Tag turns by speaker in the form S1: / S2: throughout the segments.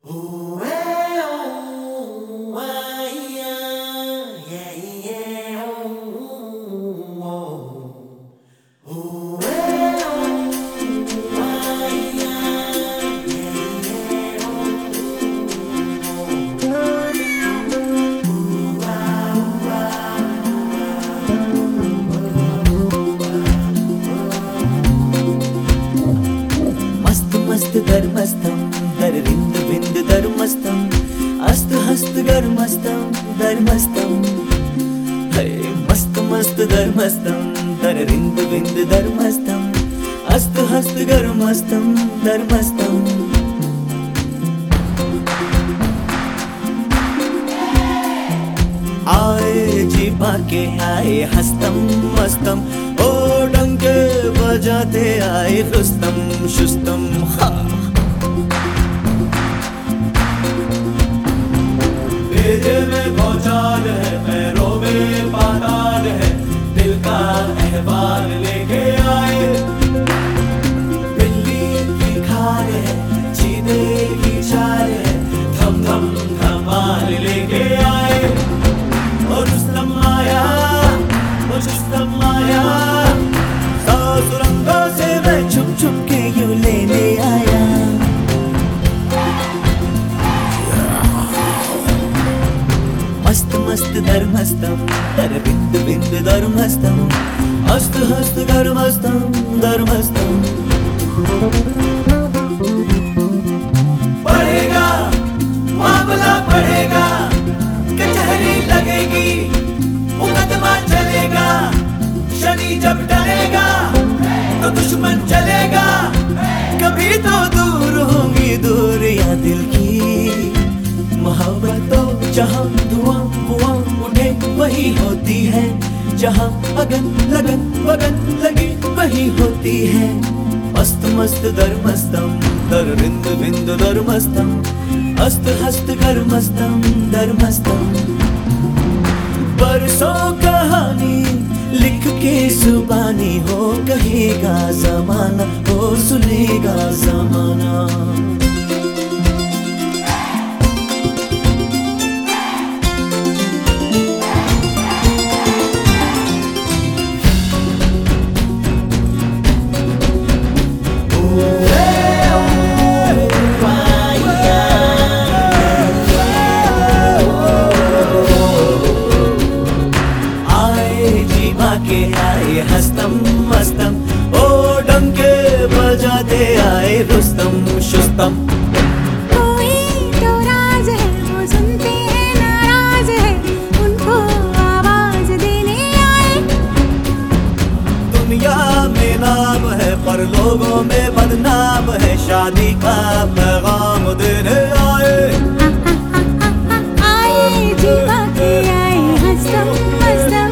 S1: धर्मस्थं दरविंद विंद धर्मस्थं अस्त हस्त गर्मस्थं धर्मस्थं है मस्त मस्त धर्मस्थं दरविंद विंद धर्मस्थं अस्त हस्त गर्मस्थं धर्मस्थं आए जी पाके आए हस्तम मस्तम ओ डंके बजाते आए रुस्तम शुस्तम भेजे में भौचाल है पैरों में पाताल है दिल का अहवाल लेके आए बिल्ली की खाल है चीते की चाल है धम धम धमाल लेके आए और रुस्तम आया और रुस्तम आया सुरंगों से मैं छुप छुप के यूं लेने आया मस्त मस्त धर्मस्थं दरविंद विंद धर्मस्थं अस्त हस्त गर्मस्थं धर्मस्थं पढ़ेगा मामला पढ़ेगा कचहरी लगेगी मुकदमा चलेगा शनि जब डरेगा तो दुश्मन चलेगा कभी तो दूर होंगी दूरियां दिल की मोहब्बत तो जहाँ धुआं हुआ उठे वही होती है जहाँ अगन लगन वगन लगी वही होती है मस्त मस्त धर्मस्थं दरविंद विंद धर्मस्थं अस्त हस्त गर्मस्थं धर्मस्थं बरसों कहानी लिख के जुबानी हो कहेगा जमाना हो सुनेगा जमाना के आए हस्तम मस्तम ओ डंके बजाते आए रुस्तम शुस्तम
S2: कोई तो राज है वो सुनते हैं नाराज है उनको आवाज देने आए
S1: दुनिया में नाम है पर लोगों में बदनाम है शादी का पैगाम देने आए
S2: आए जीवा के आए हस्तम मस्तम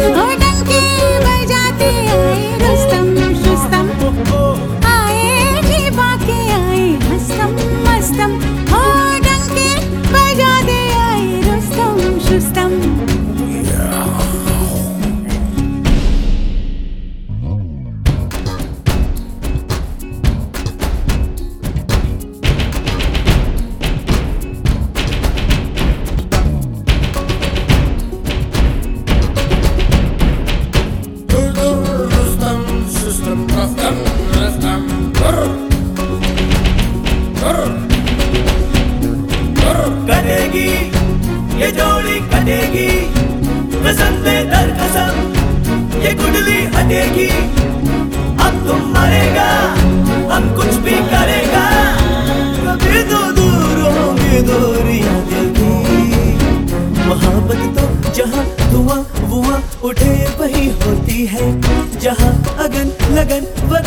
S1: कटेगी ये जोड़ी कटेगी कसम दे दर कसम ये कुंडली हटेगी अब तुम मरेगा हम कुछ भी करेगा कभी तो दूर होंगे दूरियां दिल की मोहब्बत तो जहाँ धुआं वुआं उठे वही होती है जहाँ अगन लगन